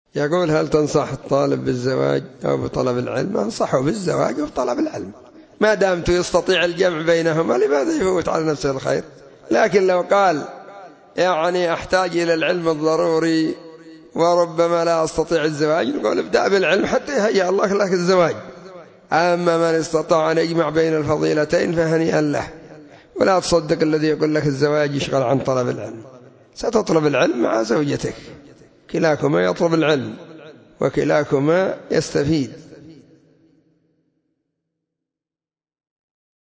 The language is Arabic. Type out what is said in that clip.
يقول هل تنصح الطالب بالزواج أو بطلب العلم؟ أنصحه بالزواج وبطلب العلم ما دامت يستطيع الجمع بينهما، لماذا يفوت على نفسه الخير؟ لكن لو قال يعني أحتاج إلى العلم الضروري وربما لا أستطيع الزواج، نقول ابدأ بالعلم حتى يهيأ الله لك الزواج. أما من استطاع أن يجمع بين الفضيلتين فهنيئا له، ولا تصدق الذي يقول لك الزواج يشغل عن طلب العلم. ستطلب العلم مع زوجتك، كلاكما يطلب العلم وكلاكما يستفيد.